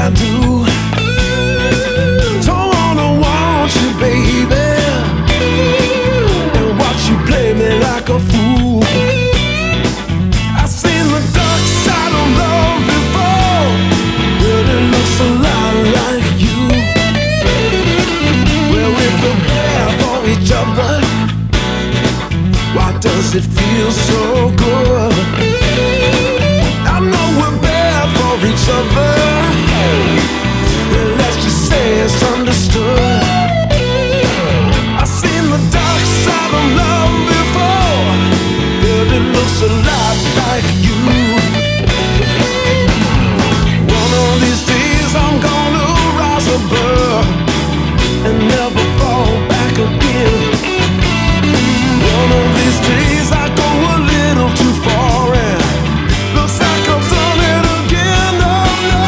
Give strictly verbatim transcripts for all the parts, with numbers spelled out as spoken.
I do. Don't wanna want you, baby, and watch you play me like a fool. I've seen the dark side of love before, but it looks a lot like you. Well, if we're there for each other, why does it feel so good? I know we're bad for each other, and let's just say it's understood. I've seen the dark side of love before, but it looks a lot like you. One of these days I'm gonna rise above and never fall back again. One of these days I go a little too far and looks like I've done it again. Oh no.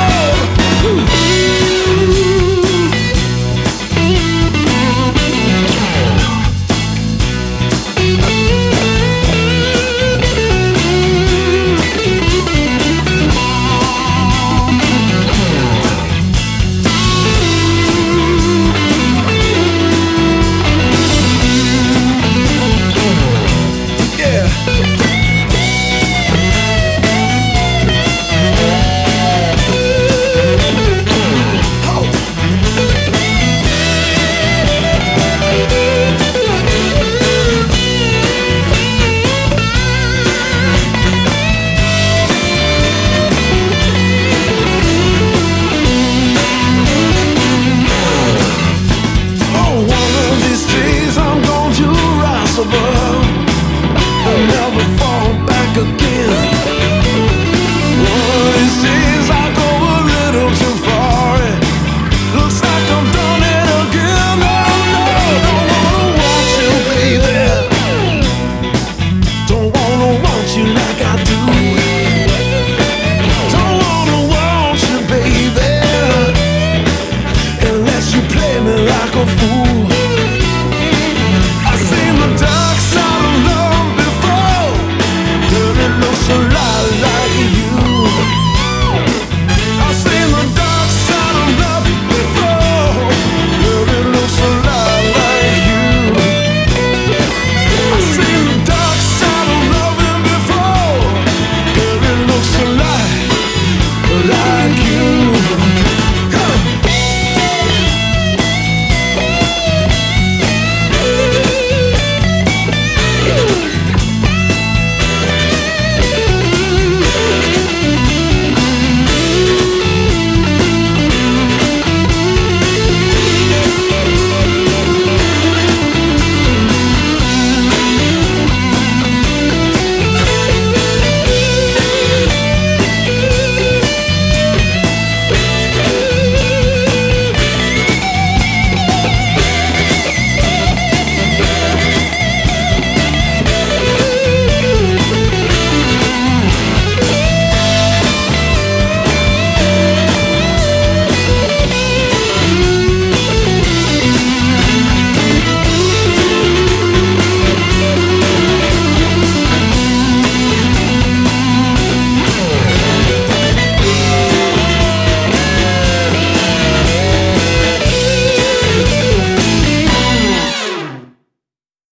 I'll never fall back again. One of these days I go a little too far and looks like I've done it again. Oh no, don't wanna want you, baby. Don't wanna want you like I do. Don't wanna want you, baby, unless you play me like a fool.